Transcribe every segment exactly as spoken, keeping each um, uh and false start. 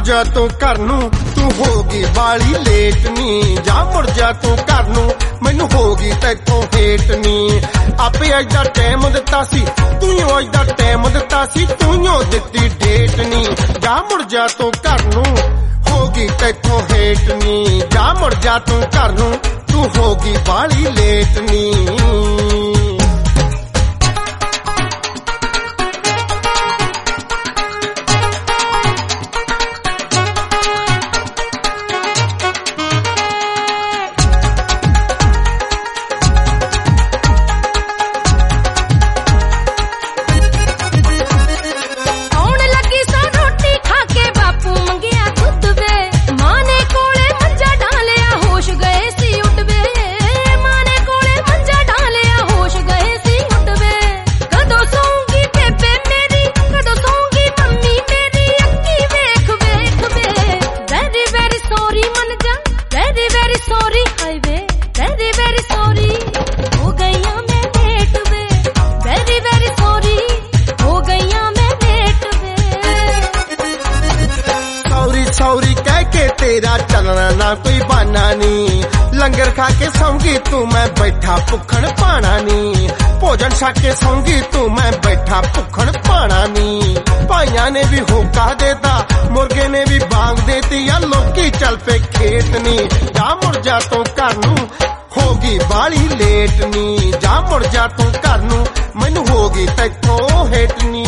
ਜਾ ਤੂੰ ਘਰ ਨੂੰ, ਤੂੰ ਹੋ ਗਈ ਬਾਲੀ ਲੇਟ ਨੀ। ਜਾ ਮੁੜ ਜਾ ਤੂੰ ਘਰ ਨੂੰ, ਮੈਨੂੰ ਹੋ ਗਈ ਤੈਥੋਂ ਹੇਟ ਨੀ। ਆਪੇ ਅੱਜ ਦਾ ਟਾਈਮ ਦਿੱਤਾ ਸੀ, ਤੂੰ ਹੀ ਅੱਜ ਦਾ ਟਾਈਮ ਦਿੱਤਾ ਸੀ, ਤੂੰ ਹੀ ਦਿੱਤੀ ਡੇਟ ਨੀ। ਜਾ ਮੁੜ ਜਾ ਤੂੰ ਘਰ ਨੂੰ, ਹੋ ਗਈ ਤੈਥੋਂ ਹੇਟ ਨੀ। ਜਾ ਮੁੜ ਜਾ ਤੂੰ ਘਰ ਨੂੰ, ਤੂੰ ਹੋ ਗਈ ਬਾਲੀ ਲੇਟ ਨੀ। सौरी कह के तेरा चलना ना कोई बहाना नी। लंगर खा के सौंगी तू मैं बैठा भुखण पाना नी। भोजन छक के सौंगी तू मैं बैठा भुखण पाना नी। भाइया ने भी होका देता, मुर्गे ने भी बांग देती, या लोकी चल पे खेत नी। जा मुड़ जा तू घर नू, होगी बाली लेट नी। जा मुड़ जा तू घर नू, मैनू होगी तैथों हेट नी।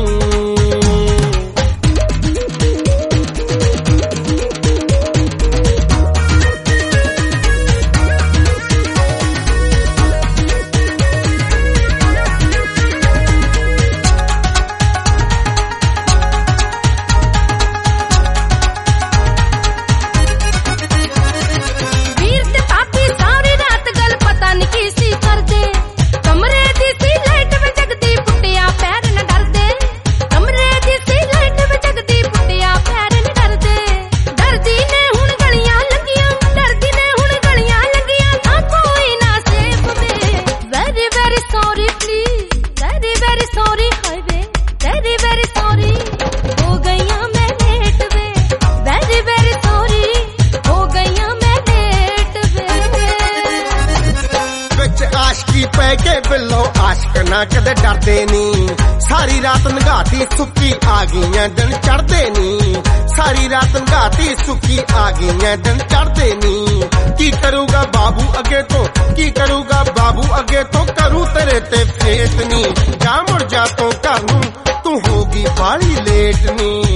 आशकी पै के बिलो आशक ना कदे डरदे नी। सारी रात नगाती सुक्की आ गई दिन चढ़दे नी। सारी रात नगाती सुक्की आ गई दिन चढ़दे नी। की करूगा बाबू अगे तो, की करूगा बाबू अगे तो, करूँ तेरे ते फेत नी। जा मुड़ जा तो घर नू, तू होगी बाली लेट नी।